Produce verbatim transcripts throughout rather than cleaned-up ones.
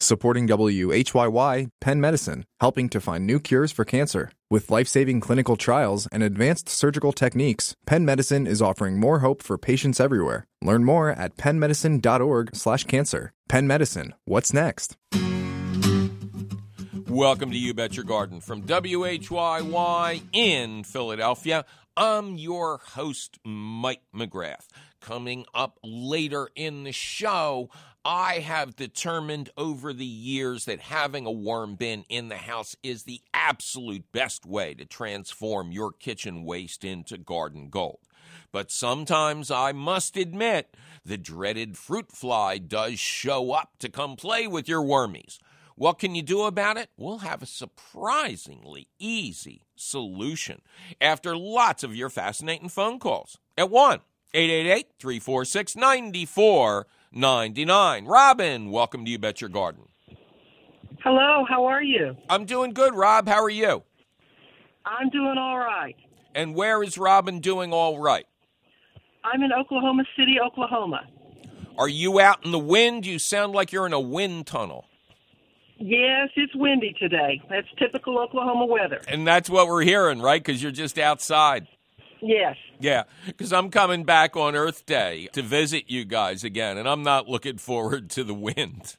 Supporting W H Y Y, Penn Medicine, helping to find new cures for cancer. With life-saving clinical trials and advanced surgical techniques, Penn Medicine is offering more hope for patients everywhere. Learn more at pennmedicine.org slash cancer. Penn Medicine, what's next? Welcome to You Bet Your Garden from W H Y Y in Philadelphia. I'm your host, Mike McGrath. Coming up later in the show, I have determined over the years that having a worm bin in the house is the absolute best way to transform your kitchen waste into garden gold. But sometimes I must admit, the dreaded fruit fly does show up to come play with your wormies. What can you do about it? We'll have a surprisingly easy solution after lots of your fascinating phone calls at one eight eight eight, three four six, nine four nine nine. Robin, welcome to You Bet Your Garden. Hello, how are you? I'm doing good, Rob. How are you? I'm doing all right. And where is Robin doing all right? I'm in Oklahoma City, Oklahoma. Are you out in the wind? You sound like you're in a wind tunnel. Yes, it's windy today. That's typical Oklahoma weather. And that's what we're hearing, right? Because you're just outside. Yes. Yeah, because I'm coming back on Earth Day to visit you guys again, and I'm not looking forward to the wind.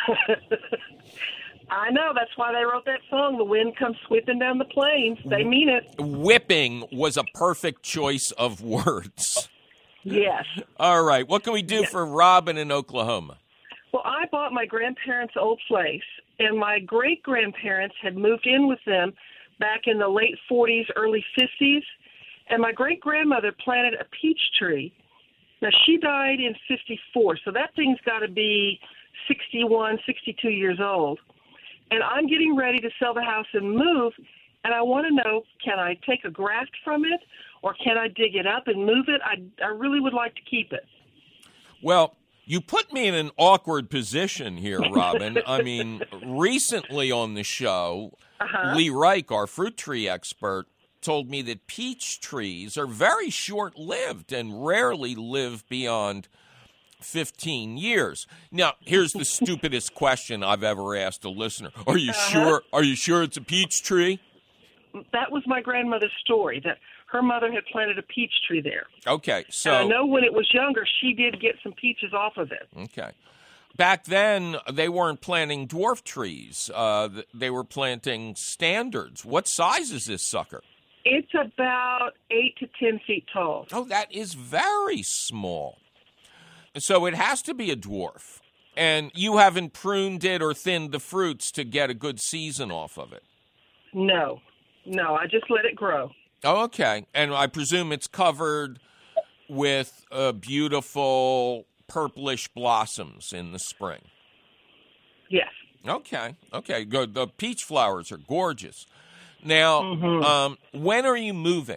I know. That's why they wrote that song, The Wind Comes Sweeping Down the Plains. They mean it. Whipping was a perfect choice of words. Yes. All right. What can we do yes. for Robin in Oklahoma? Well, I bought my grandparents' old place, and my great-grandparents had moved in with them back in the late forties, early fifties. And my great-grandmother planted a peach tree. Now, she died in fifty-four, so that thing's got to be sixty-one, sixty-two years old. And I'm getting ready to sell the house and move, and I want to know, can I take a graft from it, or can I dig it up and move it? I, I really would like to keep it. Well, you put me in an awkward position here, Robin. I mean, recently on the show, uh-huh. Lee Reich, our fruit tree expert, told me that peach trees are very short-lived and rarely live beyond fifteen years. Now, here's the stupidest question I've ever asked a listener. Are you uh-huh. sure? Are you sure it's a peach tree? That was my grandmother's story, that her mother had planted a peach tree there. Okay, so... And I know when it was younger, she did get some peaches off of it. Okay. Back then, they weren't planting dwarf trees. Uh, they were planting standards. What size is this sucker? It's about eight to ten feet tall. Oh, that is very small. So it has to be a dwarf. And you haven't pruned it or thinned the fruits to get a good season off of it? No. No, I just let it grow. Oh, okay. And I presume it's covered with uh, beautiful purplish blossoms in the spring. Yes. Okay. Okay, good. The peach flowers are gorgeous. Now, mm-hmm. um, when are you moving?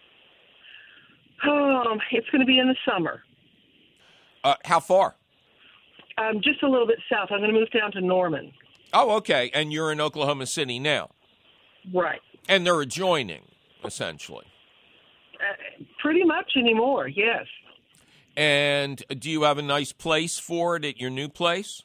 Um, it's going to be in the summer. Uh, how far? Um, just a little bit south. I'm going to move down to Norman. Oh, okay. And you're in Oklahoma City now? Right. And they're adjoining, essentially? Uh, pretty much anymore, yes. And do you have a nice place for it at your new place?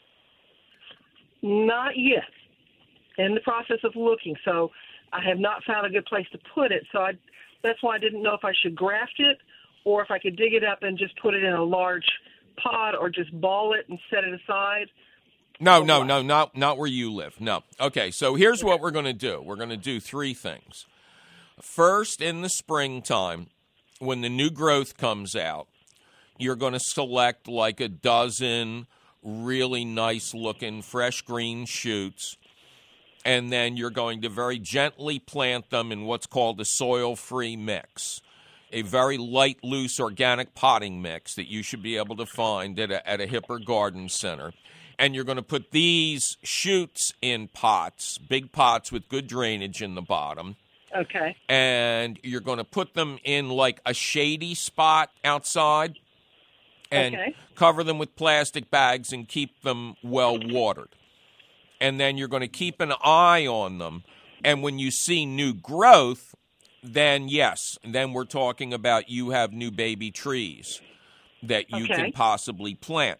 Not yet. In the process of looking, so I have not found a good place to put it. So I, that's why I didn't know if I should graft it or if I could dig it up and just put it in a large pot or just ball it and set it aside. No, no, no, not not where you live. No. Okay, so here's what we're going to do. We're going to do three things. First, in the springtime, when the new growth comes out, you're going to select like a dozen really nice-looking fresh green shoots, and then you're going to very gently plant them in what's called a soil-free mix, a very light, loose, organic potting mix that you should be able to find at a, at a hipper garden center. And you're going to put these shoots in pots, big pots with good drainage in the bottom. Okay. And you're going to put them in like a shady spot outside and okay. cover them with plastic bags and keep them well watered. And then you're going to keep an eye on them. And when you see new growth, then yes, then we're talking about you have new baby trees that you okay. can possibly plant.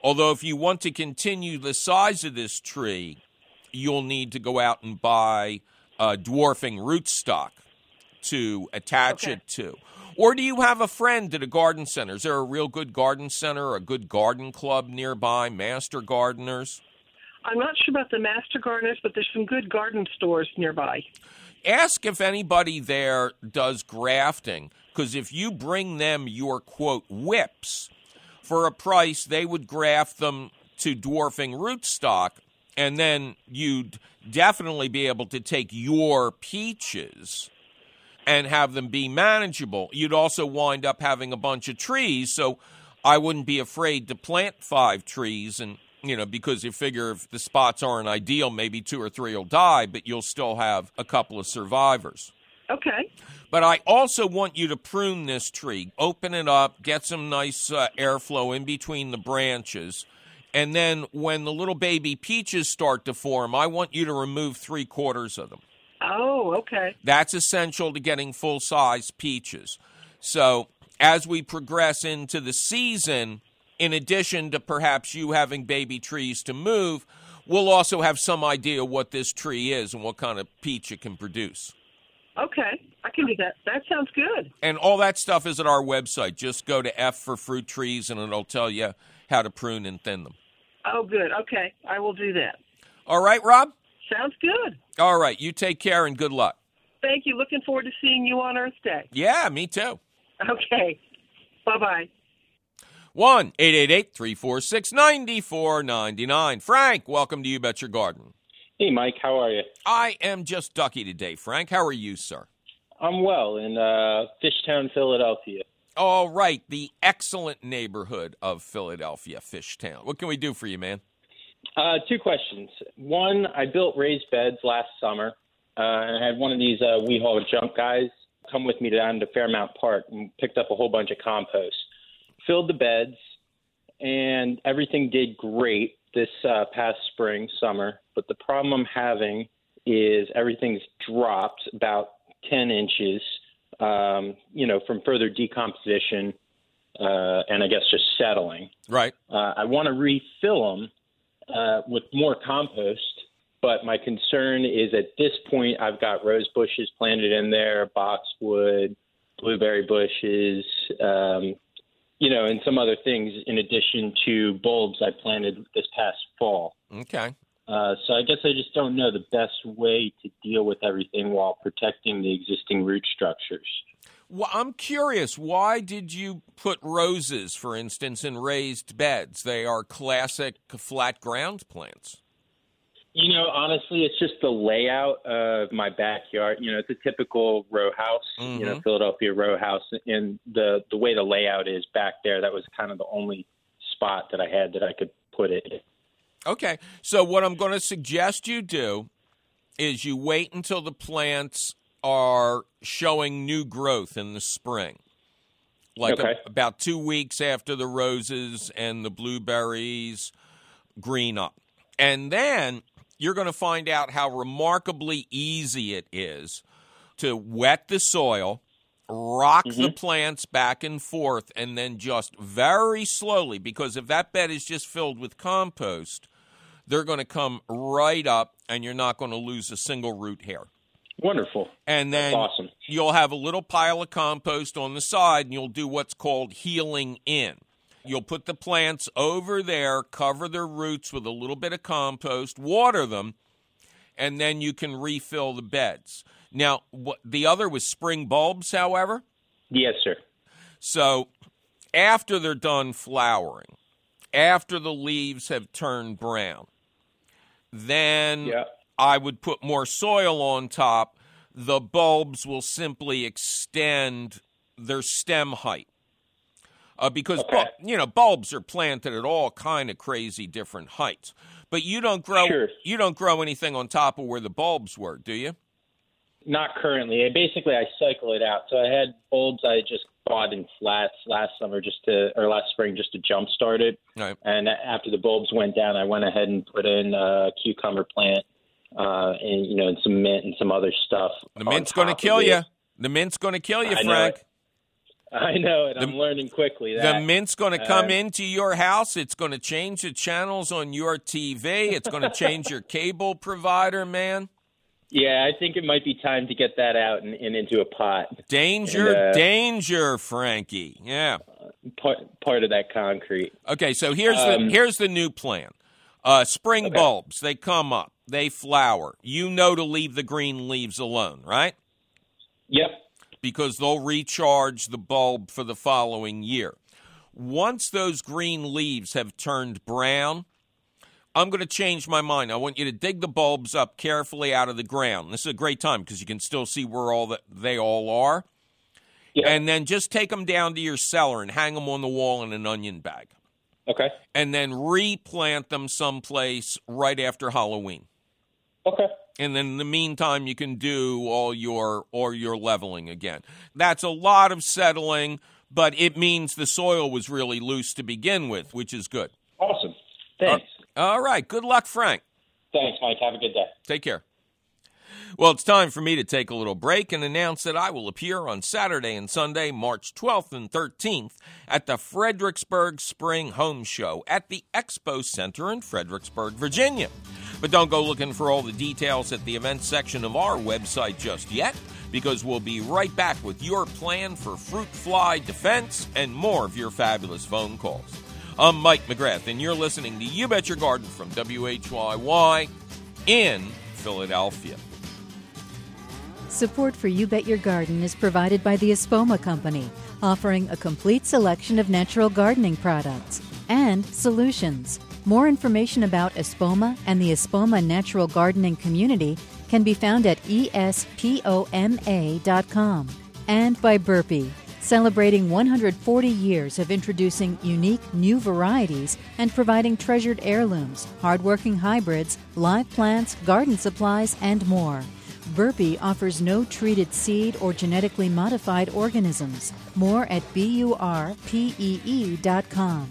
Although if you want to continue the size of this tree, you'll need to go out and buy uh, dwarfing rootstock to attach Okay. it to. Or do you have a friend at a garden center? Is there a real good garden center or a good garden club nearby, master gardeners? I'm not sure about the master gardeners, but there's some good garden stores nearby. Ask if anybody there does grafting, because if you bring them your, quote, whips, for a price, they would graft them to dwarfing rootstock, and then you'd definitely be able to take your peaches and have them be manageable. You'd also wind up having a bunch of trees, so I wouldn't be afraid to plant five trees, and you know, because you figure if the spots aren't ideal, maybe two or three will die, but you'll still have a couple of survivors. Okay. But I also want you to prune this tree, open it up, get some nice uh, airflow in between the branches, and then when the little baby peaches start to form, I want you to remove three quarters of them. Oh, okay. That's essential to getting full-size peaches. So as we progress into the season, in addition to perhaps you having baby trees to move, we'll also have some idea what this tree is and what kind of peach it can produce. Okay. I can do that. That sounds good. And all that stuff is at our website. Just go to F for fruit trees, and it'll tell you how to prune and thin them. Oh, good. Okay. I will do that. All right, Rob? Sounds good. All right. You take care and good luck. Thank you. Looking forward to seeing you on Earth Day. Yeah, me too. Okay. Bye-bye. one eight eight eight, three four six, nine four nine nine. Frank, welcome to You Bet Your Garden. Hey, Mike. How are you? I am just ducky today, Frank. How are you, sir? I'm well in uh, Fishtown, Philadelphia. All right, the excellent neighborhood of Philadelphia, Fishtown. What can we do for you, man? Uh, two questions. One, I built raised beds last summer, uh, and I had one of these uh, We Haul Junk guys come with me down to Fairmount Park and picked up a whole bunch of compost. Filled the beds, and everything did great this uh, past spring, summer. But the problem I'm having is everything's dropped about ten inches, um, you know, from further decomposition uh, and I guess just settling. Right. Uh, I want to refill them uh, with more compost, but my concern is at this point I've got rose bushes planted in there, boxwood, blueberry bushes, um, you know, and some other things in addition to bulbs I planted this past fall. Okay. Uh, so I guess I just don't know the best way to deal with everything while protecting the existing root structures. Well, I'm curious, why did you put roses, for instance, in raised beds? They are classic flat ground plants. You know, honestly, it's just the layout of my backyard. You know, it's a typical row house, mm-hmm. you know, Philadelphia row house. And the, the way the layout is back there, that was kind of the only spot that I had that I could put it in. Okay, so what I'm going to suggest you do is you wait until the plants are showing new growth in the spring, like okay. a, about two weeks after the roses and the blueberries green up. And then you're going to find out how remarkably easy it is to wet the soil, rock mm-hmm. the plants back and forth, and then just very slowly, because if that bed is just filled with compost, they're going to come right up, and you're not going to lose a single root hair. Wonderful. And then That's awesome. You'll have a little pile of compost on the side, and you'll do what's called healing in. You'll put the plants over there, cover their roots with a little bit of compost, water them, and then you can refill the beds. Now, what, the other was spring bulbs, however? Yes, sir. So after they're done flowering, after the leaves have turned brown, then yeah. I would put more soil on top. The bulbs will simply extend their stem height. Uh, because, okay. you know, bulbs are planted at all kind of crazy different heights. But you don't grow sure. you don't grow anything on top of where the bulbs were, do you? Not currently. Basically, I cycle it out. So I had bulbs I just bought in flats last summer just to, or last spring just to jumpstart it. Right. And after the bulbs went down, I went ahead and put in a cucumber plant, uh, and you know, and some mint and some other stuff. The mint's going to kill you. The mint's going to kill you, I Frank. I know, and the, I'm learning quickly. That, the mint's going to come uh, into your house. It's going to change the channels on your T V. It's going to change your cable provider, man. Yeah, I think it might be time to get that out and, and into a pot. Danger, and, uh, danger, Frankie. Yeah. Part, part of that concrete. Okay, so here's Um, the here's the new plan. Uh, spring okay. bulbs, they come up, they flower. You know to leave the green leaves alone, right? Yep. Because they'll recharge the bulb for the following year. Once those green leaves have turned brown, I'm going to change my mind. I want you to dig the bulbs up carefully out of the ground. This is a great time because you can still see where all the, they all are. Yep. And then just take them down to your cellar and hang them on the wall in an onion bag. Okay. And then replant them someplace right after Halloween. Okay. And then in the meantime, you can do all your or your leveling again. That's a lot of settling, but it means the soil was really loose to begin with, which is good. Awesome. Thanks. Uh, all right. Good luck, Frank. Thanks, Mike. Have a good day. Take care. Well, it's time for me to take a little break and announce that I will appear on Saturday and Sunday, March twelfth and thirteenth, at the Fredericksburg Spring Home Show at the Expo Center in Fredericksburg, Virginia. But don't go looking for all the details at the events section of our website just yet, because we'll be right back with your plan for fruit fly defense and more of your fabulous phone calls. I'm Mike McGrath, and you're listening to You Bet Your Garden from W H Y Y in Philadelphia. Support for You Bet Your Garden is provided by the Espoma Company, offering a complete selection of natural gardening products and solutions. More information about Espoma and the Espoma Natural Gardening Community can be found at E S P O M A dot com. And by Burpee, celebrating one hundred forty years of introducing unique new varieties and providing treasured heirlooms, hardworking hybrids, live plants, garden supplies, and more. Burpee offers no treated seed or genetically modified organisms. More at B U R P E E dot com.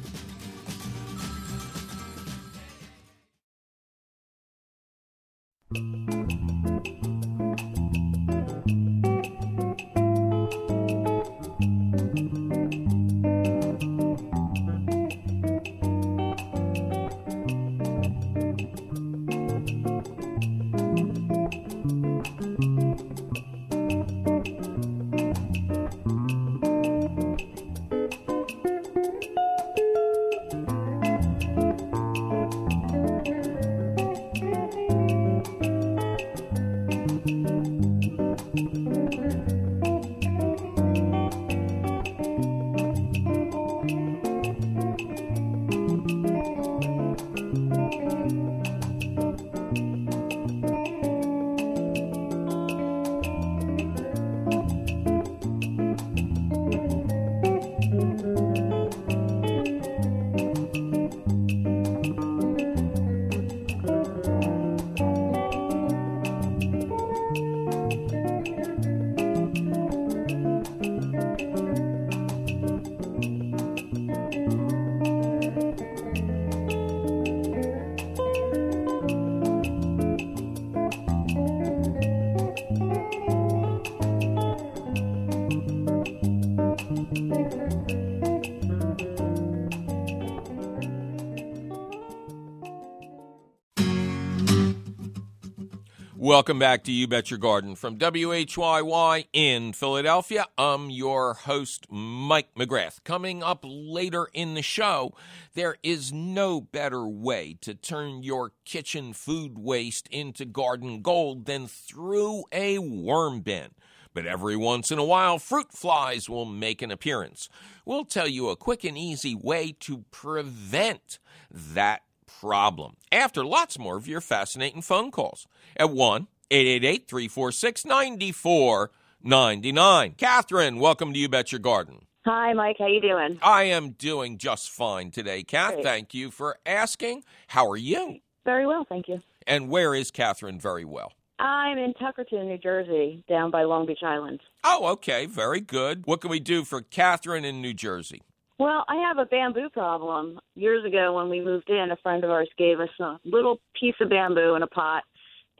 Welcome back to You Bet Your Garden from W H Y Y in Philadelphia. I'm your host, Mike McGrath. Coming up later in the show, there is no better way to turn your kitchen food waste into garden gold than through a worm bin. But every once in a while, fruit flies will make an appearance. We'll tell you a quick and easy way to prevent that problem after lots more of your fascinating phone calls at one eight eight eight, three four six, nine four nine nine. Catherine, welcome to You Bet Your Garden. Hi, Mike. How you doing? I am doing just fine today, Kath. Great. Thank you for asking. How are you? Very well, thank you. And where is Catherine very well? I'm in Tuckerton, New Jersey, down by Long Beach Island. Oh, okay. Very good. What can we do for Catherine in New Jersey? Well, I have a bamboo problem. Years ago when we moved in, a friend of ours gave us a little piece of bamboo in a pot,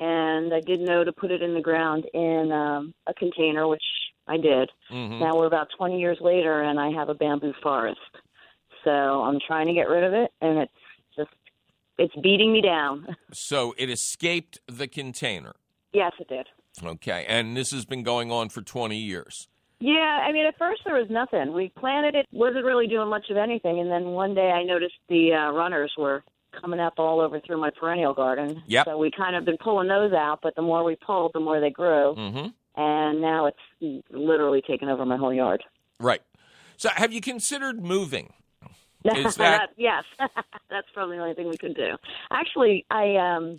and I didn't know to put it in the ground in um, a container, which I did. Mm-hmm. Now we're about twenty years later, and I have a bamboo forest. So I'm trying to get rid of it, and it's just, it's beating me down. So it escaped the container. Yes, it did. Okay, and this has been going on for twenty years. Yeah, I mean, at first there was nothing. We planted it, wasn't really doing much of anything, and then one day I noticed the uh, runners were coming up all over through my perennial garden. Yep. So we kind of been pulling those out, but the more we pulled, the more they grew. Mm-hmm. And now it's literally taken over my whole yard. Right. So have you considered moving? Is that... that... yes, that's probably the only thing we could do. Actually, I um,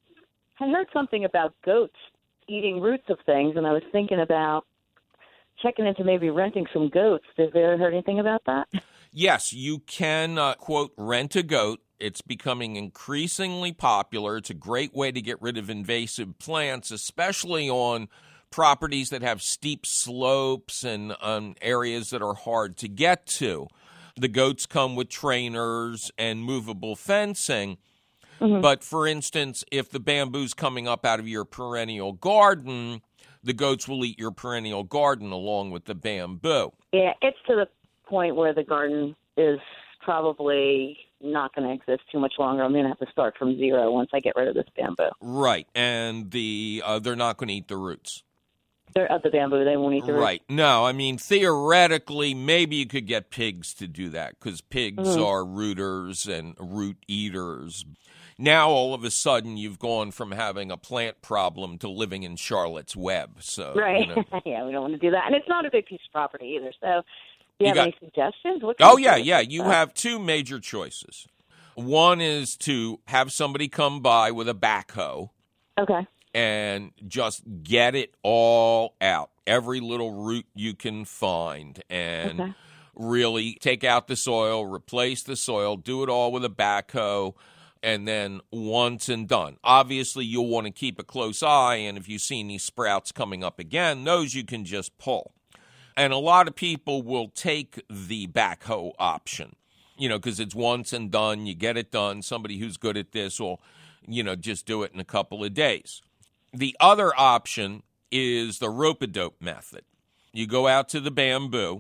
had heard something about goats eating roots of things, and I was thinking about checking into maybe renting some goats. Have you ever heard anything about that? Yes, you can, uh, quote, rent a goat. It's becoming increasingly popular. It's a great way to get rid of invasive plants, especially on properties that have steep slopes and um, areas that are hard to get to. The goats come with trainers and movable fencing. Mm-hmm. But, for instance, if the bamboo's coming up out of your perennial garden, the goats will eat your perennial garden along with the bamboo. Yeah, it's to the point where the garden is probably not going to exist too much longer. I'm going to have to start from zero once I get rid of this bamboo. Right, and the uh, they're not going to eat the roots. They're of the bamboo. They won't eat the roots. Right. No, I mean, theoretically, maybe you could get pigs to do that because pigs mm-hmm. are rooters and root eaters. Now, all of a sudden, you've gone from having a plant problem to living in Charlotte's Web. So, right. You know. Yeah, we don't want to do that. And it's not a big piece of property either. So, do you, you have got, any suggestions? What oh, yeah, yeah. You that? have two major choices. One is to have somebody come by with a backhoe. Okay. And just get it all out, every little root you can find, and okay. really take out the soil, replace the soil, do it all with a backhoe, and then once and done. Obviously, you'll want to keep a close eye, and if you see any sprouts coming up again, those you can just pull. And a lot of people will take the backhoe option, you know, because it's once and done. You get it done. Somebody who's good at this will, you know, just do it in a couple of days. The other option is the rope-a-dope method. You go out to the bamboo,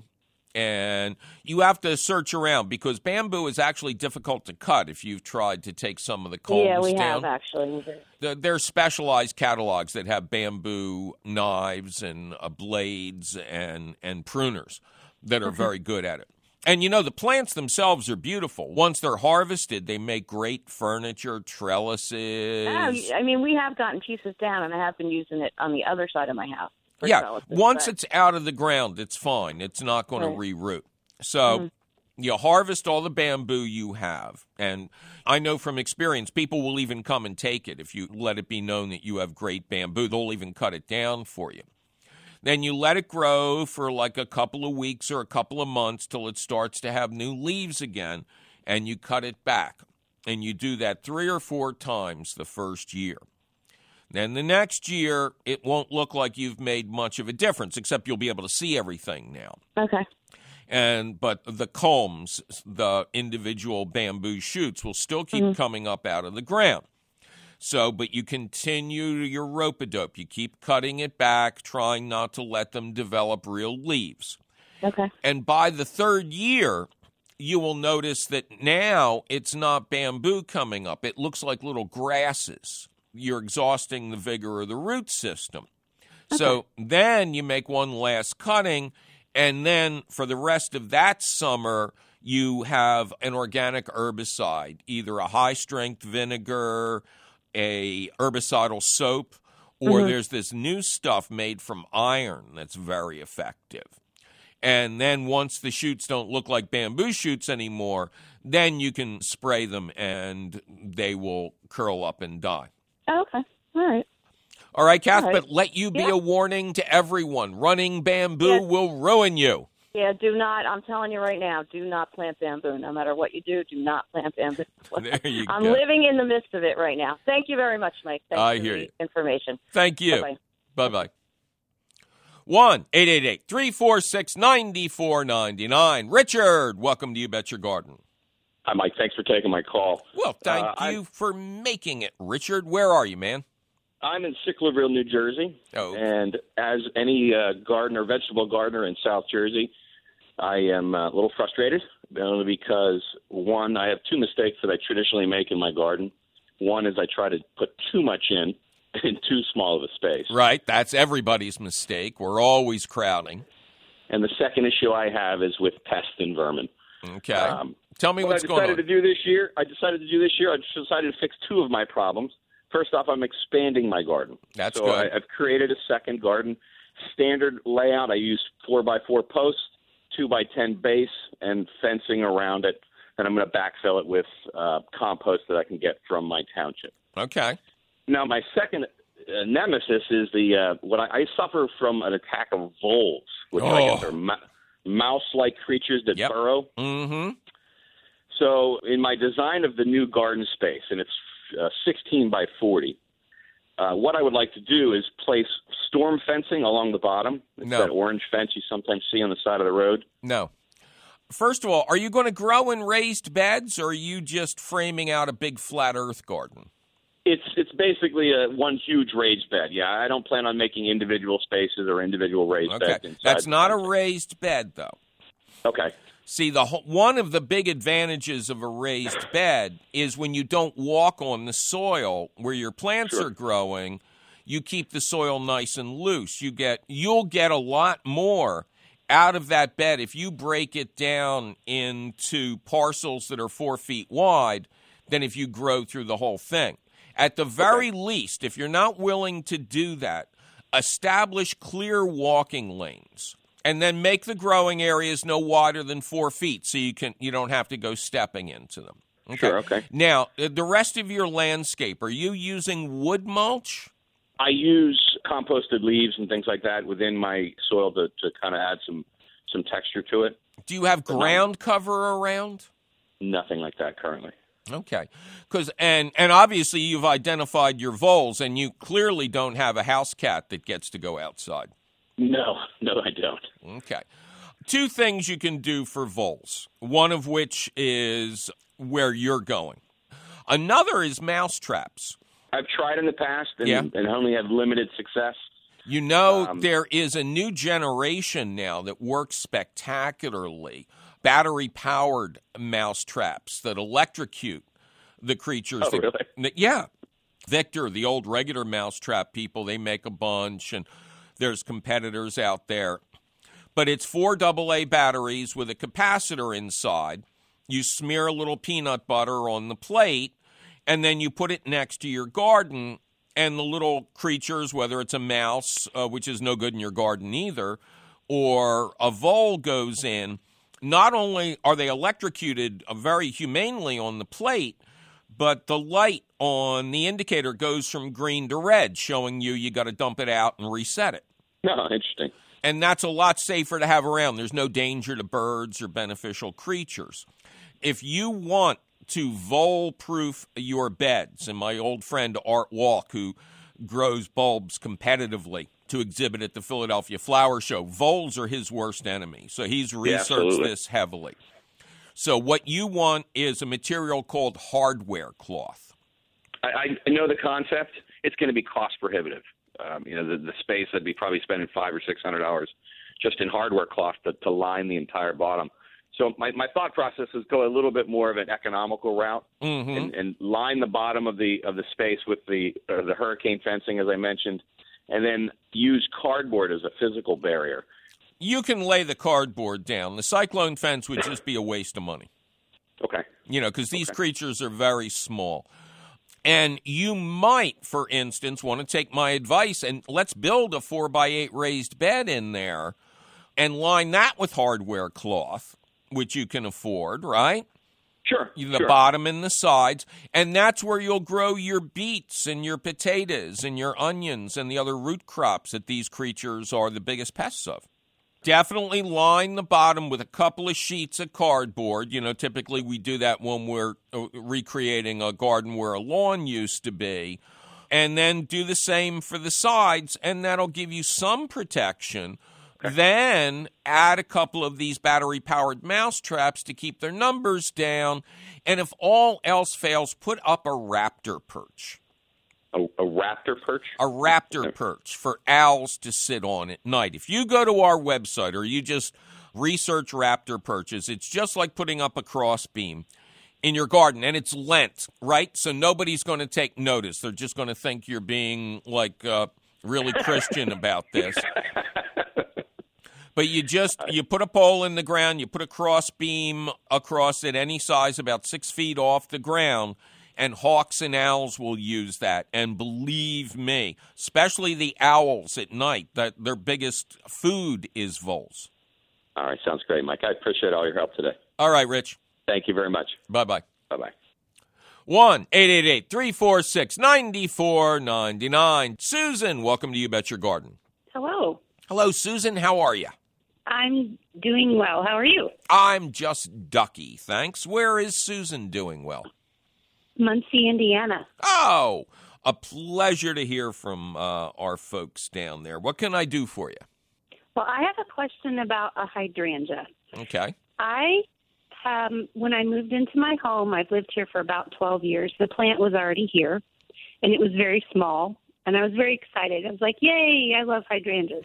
and you have to search around because bamboo is actually difficult to cut if you've tried to take some of the culms down. Yeah, we down. have, actually. There's specialized catalogs that have bamboo knives and uh, blades and, and pruners that are very good at it. And, you know, the plants themselves are beautiful. Once they're harvested, they make great furniture, trellises. Oh, I mean, we have gotten pieces down, and I have been using it on the other side of my house. Yeah, trellises, once but... it's out of the ground, it's fine. It's not going right. to reroot. So mm-hmm. you harvest all the bamboo you have. And I know from experience, people will even come and take it. If you let it be known that you have great bamboo, they'll even cut it down for you. Then you let it grow for like a couple of weeks or a couple of months till it starts to have new leaves again, and you cut it back. And you do that three or four times the first year. Then the next year, it won't look like you've made much of a difference, except you'll be able to see everything now. Okay. And but the culms, the individual bamboo shoots, will still keep mm-hmm. coming up out of the ground. So, but you continue your rope-a-dope. You keep cutting it back, trying not to let them develop real leaves. Okay. And by the third year, you will notice that now it's not bamboo coming up. It looks like little grasses. You're exhausting the vigor of the root system. Okay. So then you make one last cutting, and then for the rest of that summer, you have an organic herbicide, either a high-strength vinegar, a herbicidal soap, or mm-hmm. there's this new stuff made from iron that's very effective. And then once the shoots don't look like bamboo shoots anymore, then you can spray them and they will curl up and die. Oh, okay. All right. All right, Kath, All right. But let you be yeah. a warning to everyone. Running bamboo yeah. will ruin you. Yeah, do not, I'm telling you right now, do not plant bamboo. No matter what you do, do not plant bamboo. There you I'm go. living in the midst of it right now. Thank you very much, Mike. Thanks I for hear the you. information. Thank you. Bye-bye. Bye-bye. one eight eight eight, three four six, nine four nine nine. Richard, welcome to You Bet Your Garden. Hi, Mike. Thanks for taking my call. Well, thank uh, you I'm, for making it, Richard. Where are you, man? I'm in Sicklerville, New Jersey, Oh. and as any uh, gardener, vegetable gardener in South Jersey, I am uh, a little frustrated, only because, one, I have two mistakes that I traditionally make in my garden. One is I try to put too much in in too small of a space. Right. That's everybody's mistake. We're always crowding. And the second issue I have is with pests and vermin. Okay. Um, Tell me what what's I going decided on. to do this year, I decided to do this year, I decided to fix two of my problems. First off, I'm expanding my garden. That's so good. I, I've created a second garden. Standard layout, I use four by four posts, two by ten base, and fencing around it. And I'm going to backfill it with uh, compost that I can get from my township. Okay. Now, my second uh, nemesis is the uh, what I, I suffer from an attack of voles, which I Oh. guess are ma- mouse-like creatures that Yep. burrow. Mm-hmm. So in my design of the new garden space, and it's uh, sixteen by forty, uh, what I would like to do is place storm fencing along the bottom. It's No. that orange fence you sometimes see on the side of the road. No. First of all, are you going to grow in raised beds, or are you just framing out a big flat earth garden? It's it's basically a one huge raised bed. Yeah, I don't plan on making individual spaces or individual raised Okay. beds inside. That's not a raised bed, though. Okay. See, the whole, one of the big advantages of a raised bed is when you don't walk on the soil where your plants Sure. are growing, you keep the soil nice and loose. You get you'll get a lot more out of that bed if you break it down into parcels that are four feet wide than if you grow through the whole thing. At the very Okay. least, if you're not willing to do that, establish clear walking lanes. And then make the growing areas no wider than four feet, so you can you don't have to go stepping into them. Okay. Sure, okay. Now, uh, the rest of your landscape, are you using wood mulch? I use composted leaves and things like that within my soil to, to kind of add some, some texture to it. Do you have ground cover around? Nothing like that currently. Okay, because and and obviously you've identified your voles, and you clearly don't have a house cat that gets to go outside. No, no, I don't. Okay. Two things you can do for voles, one of which is where you're going. Another is mouse traps. I've tried in the past and, Yeah. and only have limited success. You know, Um, there is a new generation now that works spectacularly, battery-powered mouse traps that electrocute the creatures. Oh, that, really? that- yeah. Victor, the old regular mouse trap people, they make a bunch, and there's competitors out there. But it's four double A batteries with a capacitor inside. You smear a little peanut butter on the plate, and then you put it next to your garden, and the little creatures, whether it's a mouse, uh, which is no good in your garden either, or a vole goes in, not only are they electrocuted uh, very humanely on the plate, but the light on the indicator goes from green to red, showing you you got to dump it out and reset it. No, interesting. And that's a lot safer to have around. There's no danger to birds or beneficial creatures. If you want to vole-proof your beds, and my old friend Art Walk, who grows bulbs competitively to exhibit at the Philadelphia Flower Show, voles are his worst enemy. So he's researched absolutely. this heavily. So what you want is a material called hardware cloth. I, I know the concept. It's going to be cost prohibitive. Um, you know, the, the space I'd be probably spending five or six hundred dollars just in hardware cloth to, to line the entire bottom. So my, my thought process is go a little bit more of an economical route Mm-hmm. and, and line the bottom of the of the space with the uh, the hurricane fencing, as I mentioned, and then use cardboard as a physical barrier. You can lay the cardboard down. The cyclone fence would just be a waste of money. Okay. You know, because these Okay. creatures are very small. And you might, for instance, want to take my advice and let's build a four by eight raised bed in there and line that with hardware cloth, which you can afford, right? Sure. The sure. bottom and the sides. And that's where you'll grow your beets and your potatoes and your onions and the other root crops that these creatures are the biggest pests of. Definitely line the bottom with a couple of sheets of cardboard. You know, typically we do that when we're uh, recreating a garden where a lawn used to be. And then do the same for the sides, and that'll give you some protection. Okay. Then add a couple of these battery-powered mouse traps to keep their numbers down. And if all else fails, put up a raptor perch. A, a raptor perch? A raptor perch for owls to sit on at night. If you go to our website or you just research raptor perches, it's just like putting up a crossbeam in your garden, and it's Lent, right? So nobody's going to take notice. They're just going to think you're being, like, uh, really Christian about this. But you just, you put a pole in the ground, you put a crossbeam across it any size about six feet off the ground, and hawks and owls will use that. And believe me, especially the owls at night, that their biggest food is voles. All right, sounds great, Mike. I appreciate all your help today. All right, Rich. Thank you very much. Bye-bye. Bye-bye. one eight eight eight, three four six, nine four nine nine. Susan, welcome to You Bet Your Garden. Hello. Hello, Susan. How are you? I'm doing well. How are you? I'm just ducky, thanks. Where is Susan doing well? Muncie, Indiana. Oh, a pleasure to hear from uh, our folks down there. What can I do for you? Well, I have a question about a hydrangea. Okay. I, um, when I moved into my home, I've lived here for about twelve years. The plant was already here, and it was very small, and I was very excited. I was like, yay, I love hydrangeas.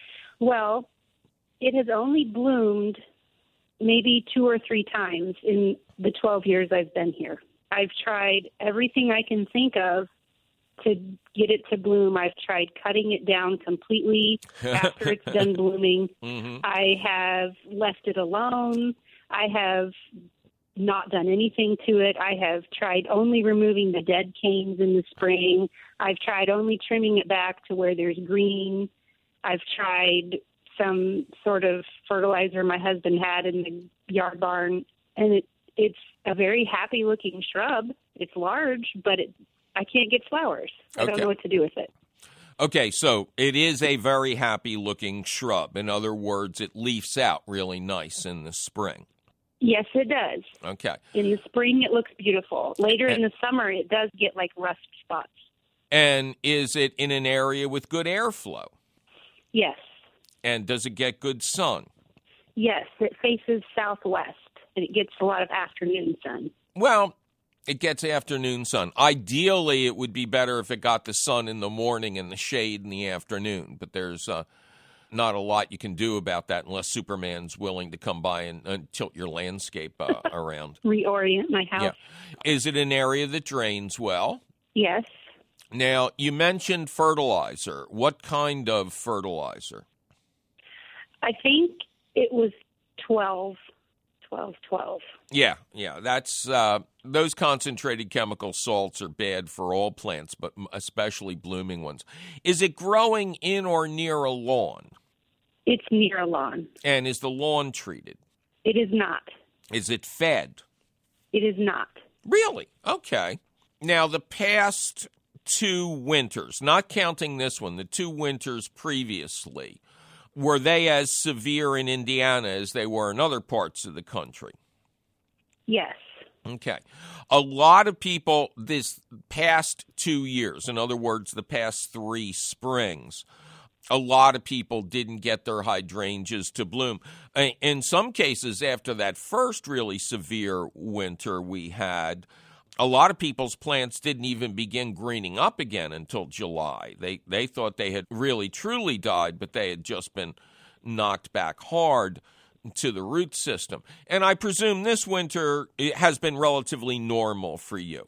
Well, it has only bloomed maybe two or three times in the twelve years I've been here. I've tried everything I can think of to get it to bloom. I've tried cutting it down completely after it's done blooming. Mm-hmm. I have left it alone. I have not done anything to it. I have tried only removing the dead canes in the spring. I've tried only trimming it back to where there's green. I've tried some sort of fertilizer my husband had in the yard barn, and it it's a very happy-looking shrub. It's large, but it, I can't get flowers. I Okay. don't know what to do with it. Okay, so it is a very happy-looking shrub. In other words, it leaves out really nice in the spring. Yes, it does. Okay. In the spring, it looks beautiful. Later And- in the summer, it does get like rust spots. And is it in an area with good airflow? Yes. And does it get good sun? Yes, it faces southwest, and it gets a lot of afternoon sun. Well, it gets afternoon sun. Ideally, it would be better if it got the sun in the morning and the shade in the afternoon. But there's uh, not a lot you can do about that unless Superman's willing to come by and, and tilt your landscape uh, around. Reorient my house. Yeah. Is it an area that drains well? Yes. Now, you mentioned fertilizer. What kind of fertilizer? I think it was twelve, twelve, twelve. Yeah, yeah. That's uh, those concentrated chemical salts are bad for all plants, but especially blooming ones. Is it growing in or near a lawn? It's near a lawn. And is the lawn treated? It is not. Is it fed? It is not. Really? Okay. Now, the past two winters, not counting this one, the two winters previously, were they as severe in Indiana as they were in other parts of the country? Yes. Okay. A lot of people this past two years, in other words, the past three springs, a lot of people didn't get their hydrangeas to bloom. In some cases, after that first really severe winter we had, a lot of people's plants didn't even begin greening up again until July. They they thought they had really truly died, but they had just been knocked back hard to the root system. And I presume this winter it has been relatively normal for you.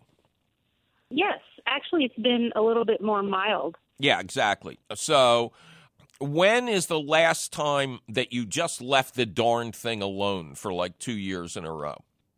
Yes. Actually, it's been a little bit more mild. Yeah, exactly. So when is the last time that you just left the darn thing alone for like two years in a row?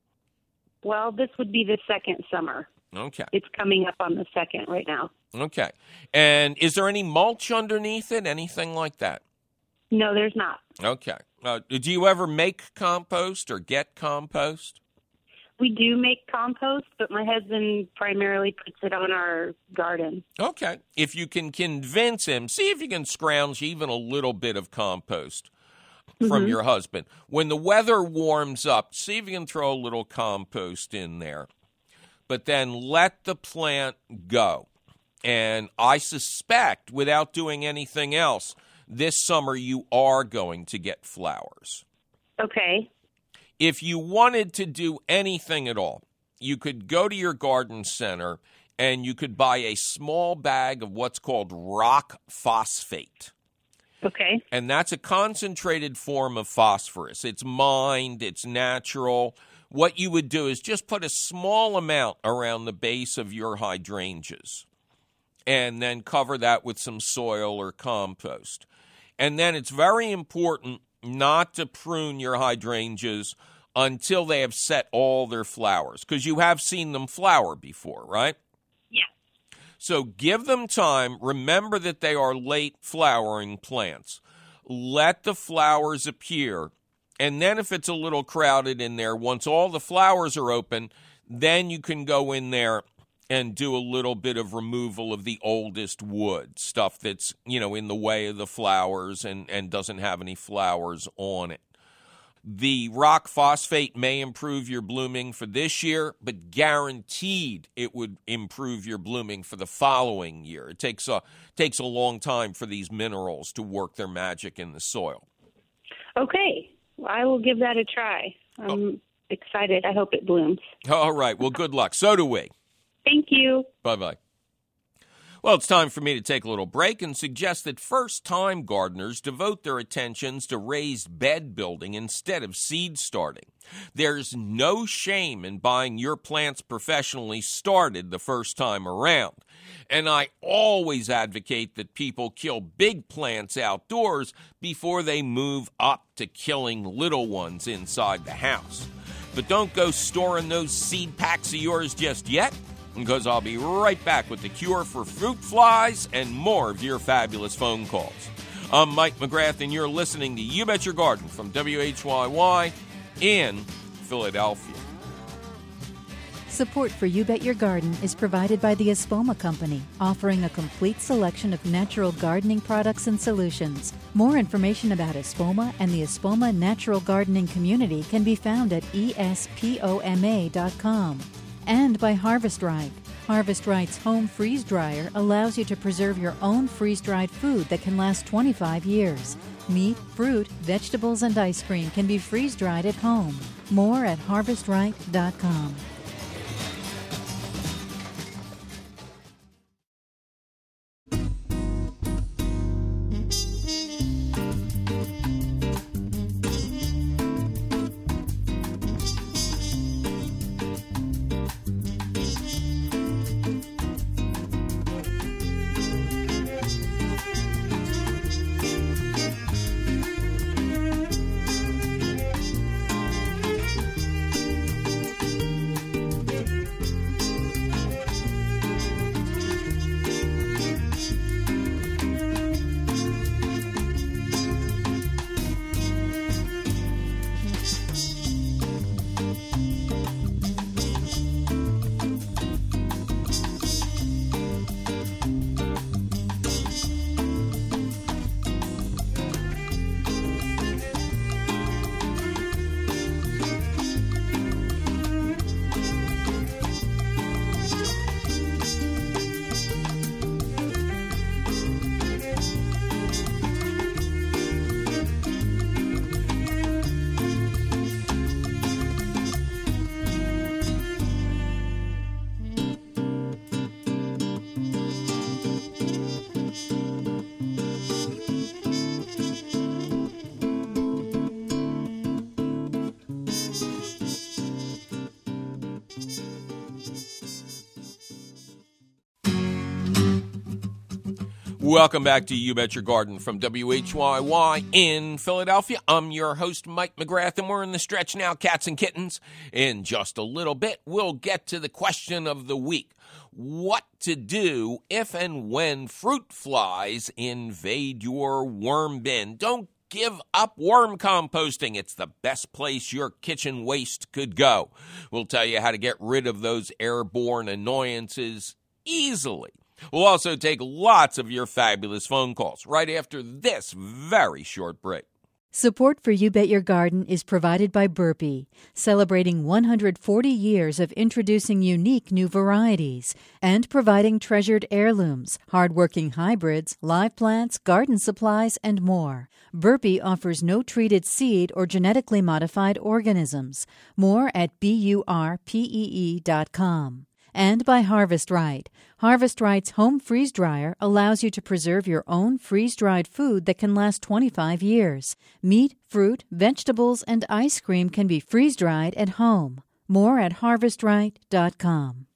Well, this would be the second summer. Okay. It's coming up on the second right now. Okay. And is there any mulch underneath it, anything like that? No, there's not. Okay. Uh, do you ever make compost or get compost? We do make compost, but my husband primarily puts it on our garden. Okay. If you can convince him, see if you can scrounge even a little bit of compost from Mm-hmm. your husband. When the weather warms up, see if you can throw a little compost in there. But then let the plant go. And I suspect, without doing anything else, this summer you are going to get flowers. Okay. If you wanted to do anything at all, you could go to your garden center and you could buy a small bag of what's called rock phosphate. Okay. And that's a concentrated form of phosphorus. It's mined, it's natural. What you would do is just put a small amount around the base of your hydrangeas and then cover that with some soil or compost. And then it's very important not to prune your hydrangeas until they have set all their flowers, because you have seen them flower before, right? Yeah. So give them time. Remember that they are late flowering plants. Let the flowers appear. And then if it's a little crowded in there, once all the flowers are open, then you can go in there and do a little bit of removal of the oldest wood, stuff that's, you know, in the way of the flowers and, and doesn't have any flowers on it. The rock phosphate may improve your blooming for this year, but guaranteed it would improve your blooming for the following year. It takes a takes a long time for these minerals to work their magic in the soil. Okay. Well, I will give that a try. I'm oh. excited. I hope it blooms. All right. Well, good luck. So do we. Thank you. Bye-bye. Well, it's time for me to take a little break and suggest that first-time gardeners devote their attentions to raised bed building instead of seed starting. There's no shame in buying your plants professionally started the first time around. And I always advocate that people kill big plants outdoors before they move up to killing little ones inside the house. But don't go storing those seed packs of yours just yet, because I'll be right back with the cure for fruit flies and more of your fabulous phone calls. I'm Mike McGrath, and you're listening to You Bet Your Garden from W H Y Y in Philadelphia. Support for You Bet Your Garden is provided by the Espoma Company, offering a complete selection of natural gardening products and solutions. More information about Espoma and the Espoma Natural Gardening Community can be found at E S P O M A dot com. And by Harvest Right. Harvest Right's home freeze dryer allows you to preserve your own freeze-dried food that can last twenty-five years. Meat, fruit, vegetables, and ice cream can be freeze-dried at home. More at harvest right dot com. Welcome back to You Bet Your Garden from W H Y Y in Philadelphia. I'm your host, Mike McGrath, and we're in the stretch now, cats and kittens. In just a little bit, we'll get to the question of the week. What to do if and when fruit flies invade your worm bin. Don't give up worm composting. It's the best place your kitchen waste could go. We'll tell you how to get rid of those airborne annoyances easily. We'll also take lots of your fabulous phone calls right after this very short break. Support for You Bet Your Garden is provided by Burpee, celebrating one hundred forty years of introducing unique new varieties and providing treasured heirlooms, hardworking hybrids, live plants, garden supplies, and more. Burpee offers no treated seed or genetically modified organisms. More at B U R P E E dot com. And by Harvest Right. Harvest Right's home freeze dryer allows you to preserve your own freeze-dried food that can last twenty-five years. Meat, fruit, vegetables, and ice cream can be freeze-dried at home. More at harvest right dot com.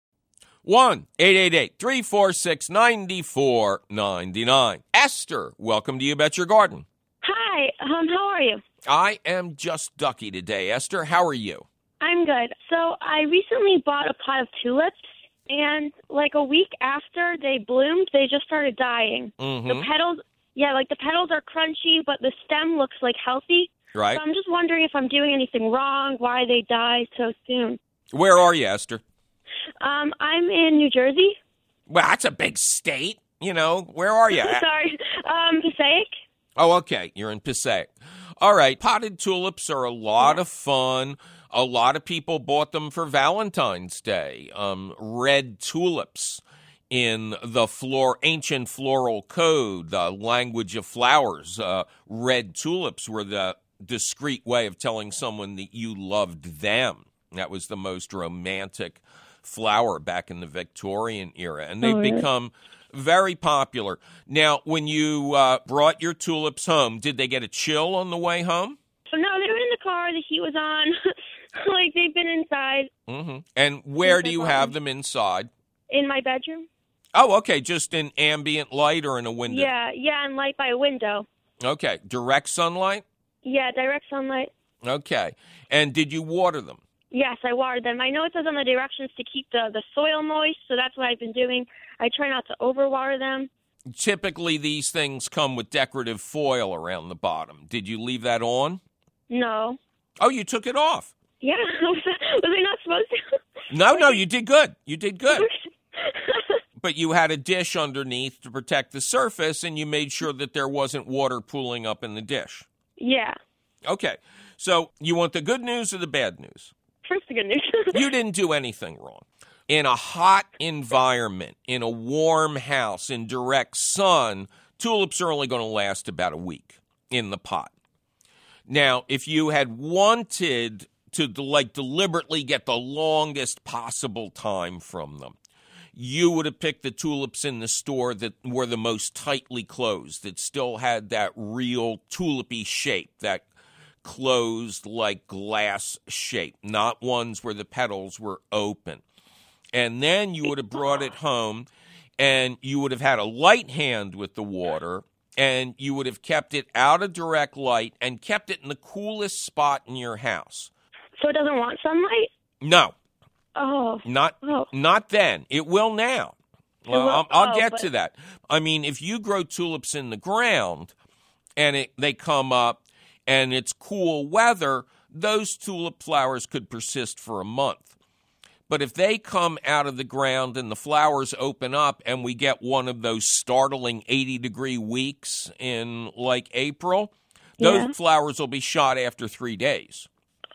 one eight eight eight, three four six, nine four nine nine. Esther, welcome to You Bet Your Garden. Hi, um, how are you? I am just ducky today. Esther, how are you? I'm good. So I recently bought a pot of tulips, and like a week after they bloomed, they just started dying. Mm-hmm. The petals, yeah, like the petals are crunchy, but the stem looks like healthy. Right. So I'm just wondering if I'm doing anything wrong, why they die so soon. Where are you, Esther? Um, I'm in New Jersey. Well, that's a big state. You know, where are you? Sorry, um, Passaic. Oh, okay. You're in Passaic. All right. Potted tulips are a lot of fun. A lot of people bought them for Valentine's Day. Um, red tulips in the flor- ancient floral code, the language of flowers. Uh, red tulips were the discreet way of telling someone that you loved them. That was the most romantic flower back in the Victorian era. And they've oh, yeah. become very popular. Now, when you uh, brought your tulips home, did they get a chill on the way home? No, they were in the car. The heat was on. Like, they've been inside. Mm-hmm. And where do you have them inside? In my bedroom. Oh, okay. Just in ambient light or in a window? Yeah, yeah, and light by a window. Okay. Direct sunlight? Yeah, direct sunlight. Okay. And did you water them? Yes, I watered them. I know it says on the directions to keep the, the soil moist, so that's what I've been doing. I try not to overwater them. Typically, these things come with decorative foil around the bottom. Did you leave that on? No. Oh, you took it off? Yeah. Was I not supposed to? No, no, you did good. You did good. But you had a dish underneath to protect the surface, and you made sure that there wasn't water pooling up in the dish. Yeah. Okay. So you want the good news or the bad news? First, the good news. You didn't do anything wrong. In a hot environment, in a warm house, in direct sun, tulips are only going to last about a week in the pot. Now, if you had wanted to like deliberately get the longest possible time from them, you would have picked the tulips in the store that were the most tightly closed, that still had that real tulipy shape, that closed like glass shape, not ones where the petals were open. And then you would have brought it home, and you would have had a light hand with the water, and you would have kept it out of direct light and kept it in the coolest spot in your house. So it doesn't want sunlight? No. Oh. Not oh. not then. It will now. Well, I'll, I'll oh, get but... to that. I mean, if you grow tulips in the ground and it, they come up and it's cool weather, those tulip flowers could persist for a month. But if they come out of the ground and the flowers open up and we get one of those startling eighty-degree weeks in, like, April, those yeah. flowers will be shot after three days.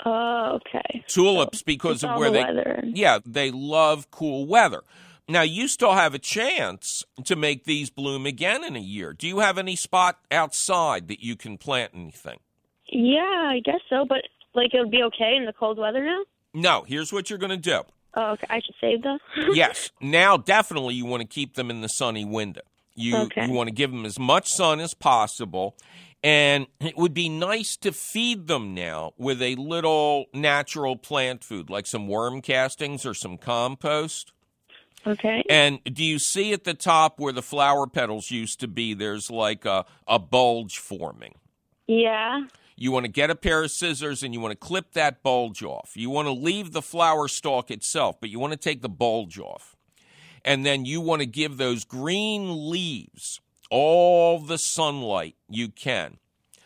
Oh, okay. Tulips, because it's of where the they, weather. yeah, they love cool weather. Now, you still have a chance to make these bloom again in a year. Do you have any spot outside that you can plant anything? Yeah, I guess so, but, like, it would be okay in the cold weather now? No, here's what you're going to do. Oh, okay. I should save them? Yes. Now, definitely, you want to keep them in the sunny window. You, okay. you want to give them as much sun as possible. And it would be nice to feed them now with a little natural plant food, like some worm castings or some compost. Okay. And do you see at the top where the flower petals used to be, there's like a, a bulge forming? Yeah. You want to get a pair of scissors and you want to clip that bulge off. You want to leave the flower stalk itself, but you want to take the bulge off. And then you want to give those green leaves all the sunlight you can.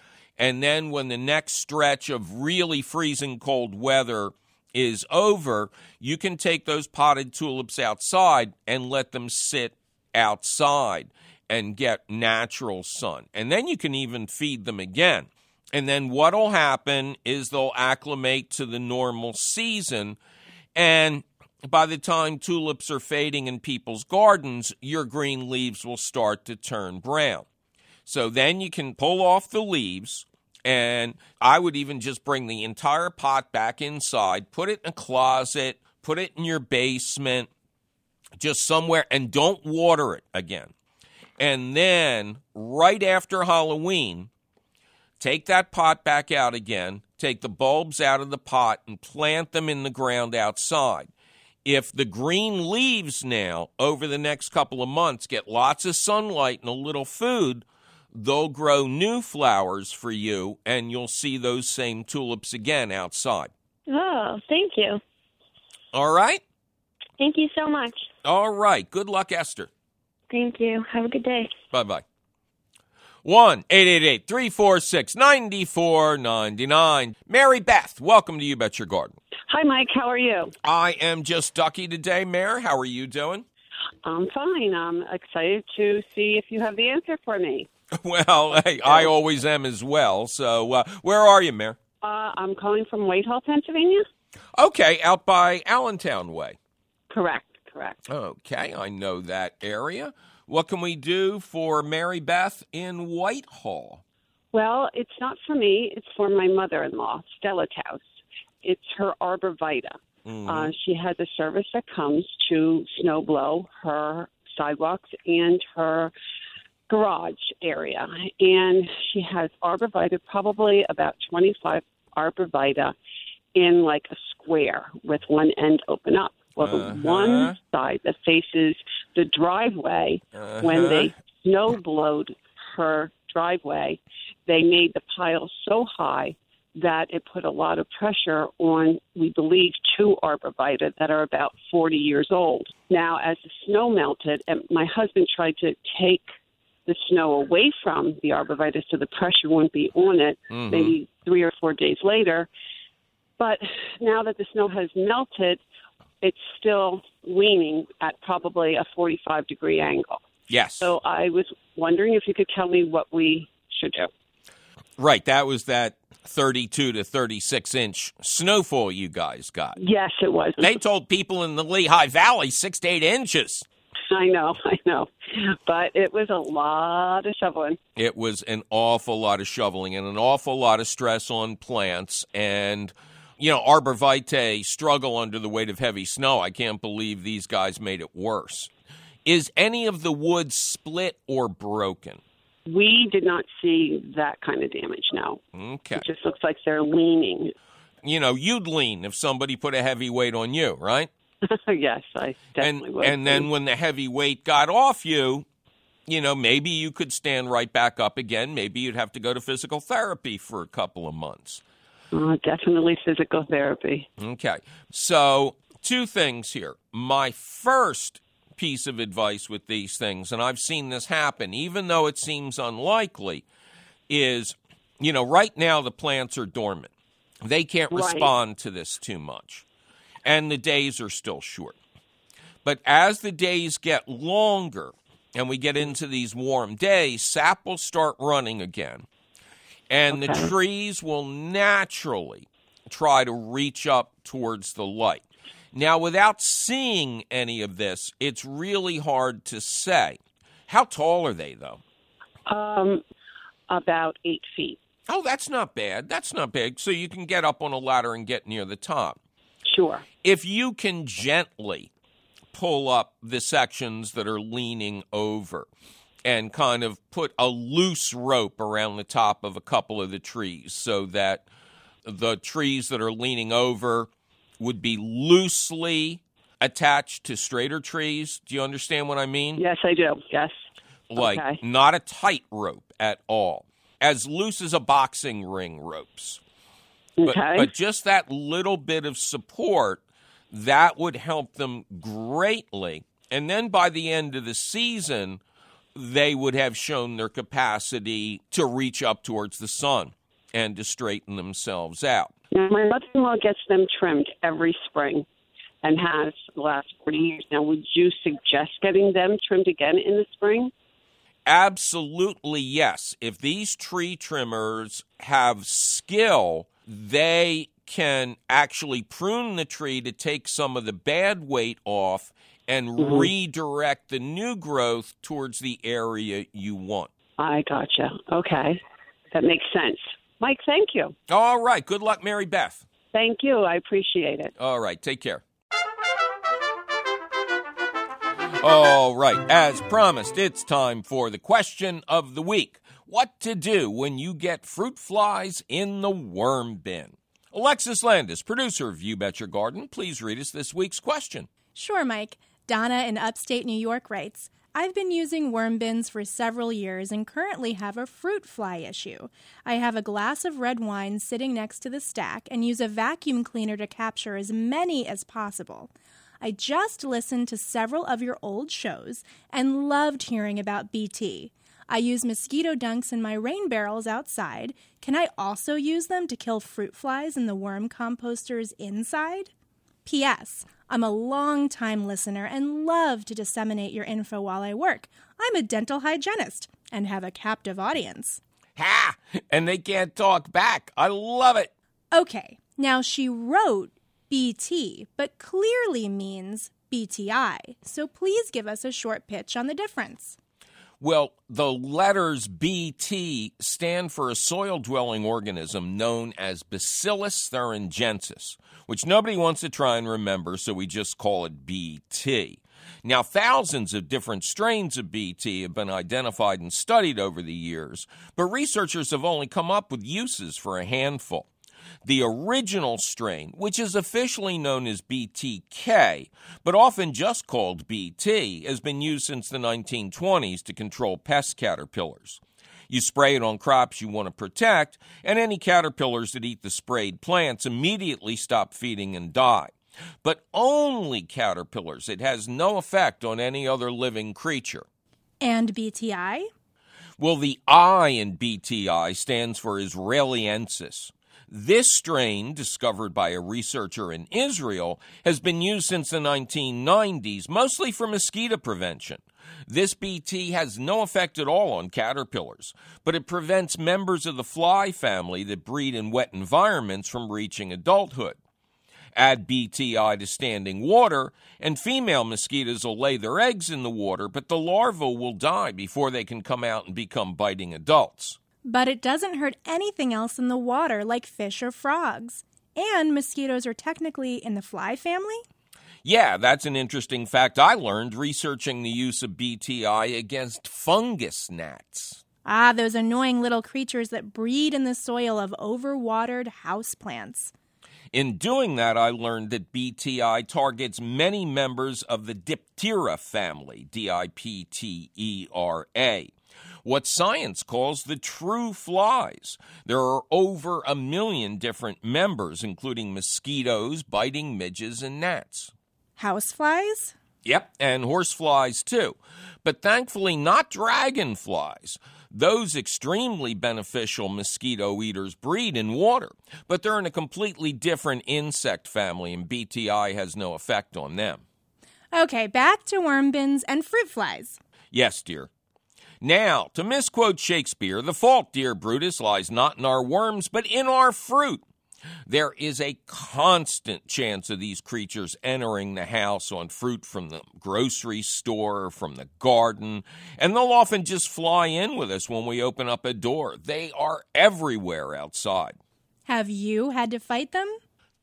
And then when the next stretch of really freezing cold weather is over, you can take those potted tulips outside and let them sit outside and get natural sun. And then you can even feed them again. And then what will happen is they'll acclimate to the normal season, and by the time tulips are fading in people's gardens, your green leaves will start to turn brown. So then you can pull off the leaves, and I would even just bring the entire pot back inside, put it in a closet, put it in your basement, just somewhere, and don't water it again. And then right after Halloween, take that pot back out again, take the bulbs out of the pot and plant them in the ground outside. If the green leaves now over the next couple of months get lots of sunlight and a little food, they'll grow new flowers for you, and you'll see those same tulips again outside. Oh, thank you. All right? Thank you so much. All right. Good luck, Esther. Thank you. Have a good day. Bye-bye. one eight eight eight, three four six, nine four nine nine. Mary Beth, welcome to You Bet Your Garden. Hi, Mike. How are you? I am just ducky today, Mary. How are you doing? I'm fine. I'm excited to see if you have the answer for me. Well, hey, I always am as well. So uh, where are you, Mary? Uh, I'm calling from Whitehall, Pennsylvania. Okay, out by Allentown Way. Correct, correct. Okay, I know that area. What can we do for Mary Beth in Whitehall? Well, it's not for me. It's for my mother-in-law, Stella Taus. It's her arborvitae. Mm-hmm. Uh, she has a service that comes to snow blow her sidewalks and her garage area. And she has arborvitae, probably about twenty-five arborvitae in like a square with one end open up. Well, uh-huh. the one side that faces the driveway, uh-huh. when they snow blowed her driveway, they made the pile so high that it put a lot of pressure on, we believe, two arborvitae that are about forty years old. Now, as the snow melted, and my husband tried to take the snow away from the arborvitae so the pressure wouldn't be on it, mm-hmm. maybe three or four days later. But now that the snow has melted, it's still leaning at probably a forty-five degree angle. Yes. So I was wondering if you could tell me what we should do. Right. That was that thirty-two to thirty-six inch snowfall you guys got. Yes, it was. They told people in the Lehigh Valley six to eight inches. I know, I know. But it was a lot of shoveling. It was an awful lot of shoveling and an awful lot of stress on plants. And, you know, arborvitae struggle under the weight of heavy snow. I can't believe these guys made it worse. Is any of the wood split or broken? We did not see that kind of damage, no. Okay. It just looks like they're leaning. You know, you'd lean if somebody put a heavy weight on you, right? Yes, I definitely and, would. And then when the heavy weight got off you, you know, maybe you could stand right back up again. Maybe you'd have to go to physical therapy for a couple of months. Uh, definitely physical therapy. Okay. So two things here. My first piece of advice with these things, and I've seen this happen, even though it seems unlikely, is, you know, right now the plants are dormant. They can't right. respond to this too much. And the days are still short. But as the days get longer and we get into these warm days, sap will start running again. And okay. the trees will naturally try to reach up towards the light. Now, without seeing any of this, it's really hard to say. How tall are they, though? Um, about eight feet. Oh, that's not bad. That's not big. So you can get up on a ladder and get near the top. Sure. If you can gently pull up the sections that are leaning over and kind of put a loose rope around the top of a couple of the trees so that the trees that are leaning over would be loosely attached to straighter trees. Do you understand what I mean? Yes, I do. Yes. Like okay. not a tight rope at all. As loose as a boxing ring ropes. But, okay. but just that little bit of support, that would help them greatly. And then by the end of the season, they would have shown their capacity to reach up towards the sun and to straighten themselves out. Now, my mother-in-law gets them trimmed every spring and has the last forty years. Now, would you suggest getting them trimmed again in the spring? Absolutely, yes. If these tree trimmers have skill, they can actually prune the tree to take some of the bad weight off and mm-hmm. redirect the new growth towards the area you want. I gotcha. Okay. That makes sense. Mike, thank you. All right. Good luck, Mary Beth. Thank you. I appreciate it. All right. Take care. All right, as promised, it's time for the question of the week. What to do when you get fruit flies in the worm bin? Alexis Landis, producer of You Bet Your Garden, please read us this week's question. Sure, Mike. Donna in upstate New York writes, I've been using worm bins for several years and currently have a fruit fly issue. I have a glass of red wine sitting next to the stack and use a vacuum cleaner to capture as many as possible. I just listened to several of your old shows and loved hearing about B T. I use mosquito dunks in my rain barrels outside. Can I also use them to kill fruit flies in the worm composters inside? P S. I'm a long-time listener and love to disseminate your info while I work. I'm a dental hygienist and have a captive audience. Ha! And they can't talk back. I love it. Okay, now she wrote B T, but clearly means B T I. So please give us a short pitch on the difference. Well, the letters B T stand for a soil-dwelling organism known as Bacillus thuringiensis, which nobody wants to try and remember, so we just call it B T. Now, thousands of different strains of B T have been identified and studied over the years, but researchers have only come up with uses for a handful. The original strain, which is officially known as B T K, but often just called B T, has been used since the nineteen twenties to control pest caterpillars. You spray it on crops you want to protect, and any caterpillars that eat the sprayed plants immediately stop feeding and die. But only caterpillars. It has no effect on any other living creature. And B T I? Well, the I in B T I stands for Israeliensis. This strain, discovered by a researcher in Israel, has been used since the nineteen nineties, mostly for mosquito prevention. This B T has no effect at all on caterpillars, but it prevents members of the fly family that breed in wet environments from reaching adulthood. Add B T I to standing water, and female mosquitoes will lay their eggs in the water, but the larvae will die before they can come out and become biting adults. But it doesn't hurt anything else in the water, like fish or frogs. And mosquitoes are technically in the fly family? Yeah, that's an interesting fact I learned researching the use of B T I against fungus gnats. Ah, those annoying little creatures that breed in the soil of overwatered houseplants. In doing that, I learned that B T I targets many members of the Diptera family, D I P T E R A. What science calls the true flies. There are over a million different members, including mosquitoes, biting midges, and gnats. Houseflies? Yep, and horseflies too. But thankfully not dragonflies. Those extremely beneficial mosquito eaters breed in water, but they're in a completely different insect family, and B T I has no effect on them. Okay, back to worm bins and fruit flies. Yes, dear. Now, to misquote Shakespeare, the fault, dear Brutus, lies not in our worms, but in our fruit. There is a constant chance of these creatures entering the house on fruit from the grocery store or from the garden, and they'll often just fly in with us when we open up a door. They are everywhere outside. Have you had to fight them?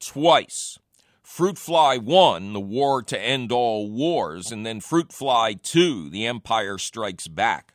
Twice. Fruit Fly one, the war to end all wars, and then Fruit Fly two, the Empire Strikes Back.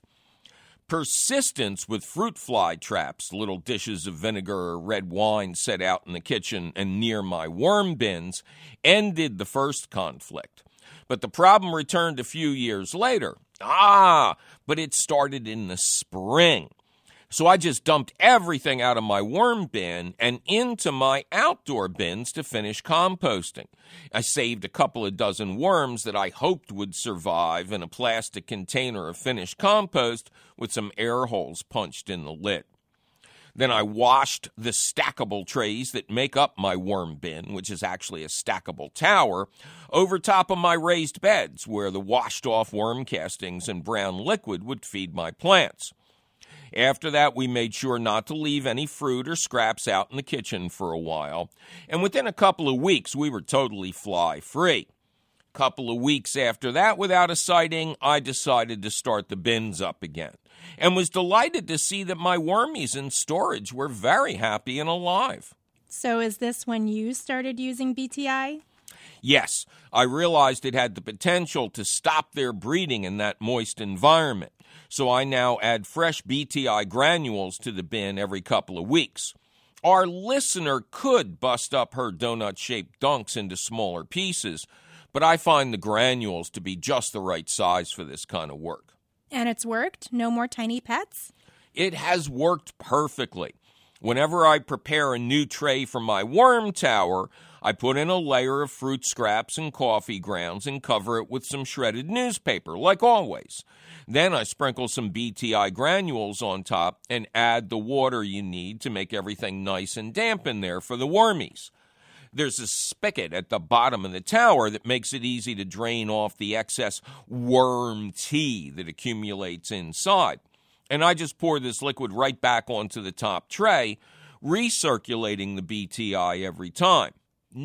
Persistence with fruit fly traps, little dishes of vinegar or red wine set out in the kitchen and near my worm bins, ended the first conflict. But the problem returned a few years later. Ah, but it started in the spring. So I just dumped everything out of my worm bin and into my outdoor bins to finish composting. I saved a couple of dozen worms that I hoped would survive in a plastic container of finished compost with some air holes punched in the lid. Then I washed the stackable trays that make up my worm bin, which is actually a stackable tower, over top of my raised beds where the washed-off worm castings and brown liquid would feed my plants. After that, we made sure not to leave any fruit or scraps out in the kitchen for a while, and within a couple of weeks, we were totally fly-free. A couple of weeks after that, without a sighting, I decided to start the bins up again, and was delighted to see that my wormies in storage were very happy and alive. So is this when you started using B T I? Yes, I realized it had the potential to stop their breeding in that moist environment, so I now add fresh B T I granules to the bin every couple of weeks. Our listener could bust up her donut-shaped dunks into smaller pieces, but I find the granules to be just the right size for this kind of work. And it's worked? No more tiny pets? It has worked perfectly. Whenever I prepare a new tray for my worm tower, I put in a layer of fruit scraps and coffee grounds and cover it with some shredded newspaper, like always. Then I sprinkle some B T I granules on top and add the water you need to make everything nice and damp in there for the wormies. There's a spigot at the bottom of the tower that makes it easy to drain off the excess worm tea that accumulates inside. And I just pour this liquid right back onto the top tray, recirculating the B T I every time.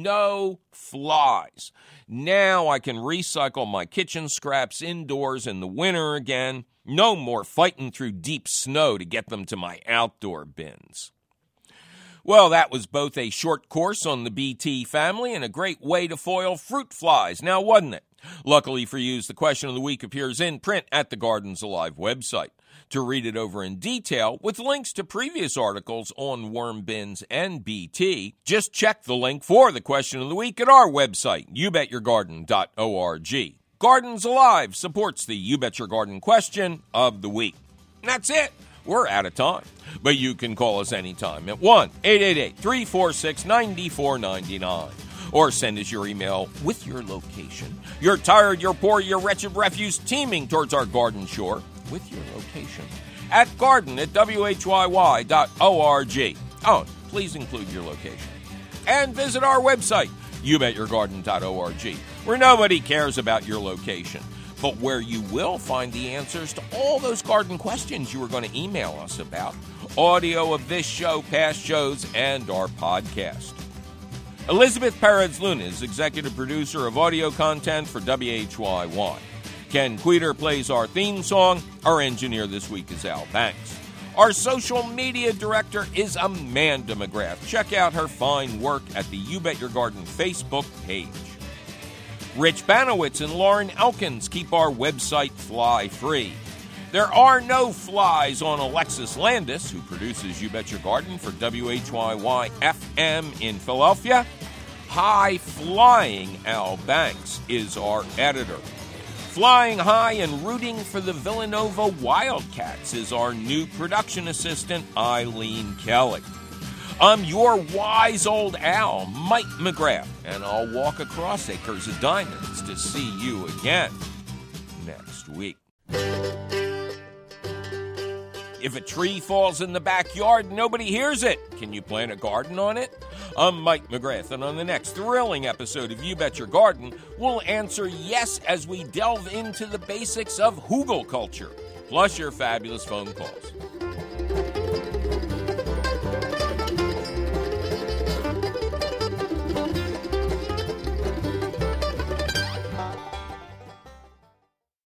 No flies. Now I can recycle my kitchen scraps indoors in the winter again. No more fighting through deep snow to get them to my outdoor bins. Well, that was both a short course on the B T family and a great way to foil fruit flies, now wasn't it? Luckily for you, the question of the week appears in print at the Gardens Alive website. To read it over in detail, with links to previous articles on worm bins and B T, just check the link for the question of the week at our website, you bet your garden dot org. Gardens Alive supports the You Bet Your Garden question of the week. And that's it. We're out of time. But you can call us anytime at one eight eight eight, three four six, nine four nine nine. Or send us your email with your location. You're tired, you're poor, you're wretched refuse teeming towards our garden shore with your location at garden at W H Y Y dot org. Oh, please include your location. And visit our website, you bet your garden dot org, where nobody cares about your location, but where you will find the answers to all those garden questions you were going to email us about, audio of this show, past shows, and our podcast. Elizabeth Perez-Luna is executive producer of audio content for W H Y Y. Ken Queter plays our theme song. Our engineer this week is Al Banks. Our social media director is Amanda McGrath. Check out her fine work at the You Bet Your Garden Facebook page. Rich Banowitz and Lauren Elkins keep our website fly-free. There are no flies on Alexis Landis, who produces You Bet Your Garden for W H Y Y F M in Philadelphia. High-flying Al Banks is our editor. Flying high and rooting for the Villanova Wildcats is our new production assistant, Eileen Kelly. I'm your wise old Al, Mike McGrath, and I'll walk across acres of diamonds to see you again next week. If a tree falls in the backyard, nobody hears it. Can you plant a garden on it? I'm Mike McGrath, and on the next thrilling episode of You Bet Your Garden, we'll answer yes as we delve into the basics of hugel culture, plus your fabulous phone calls.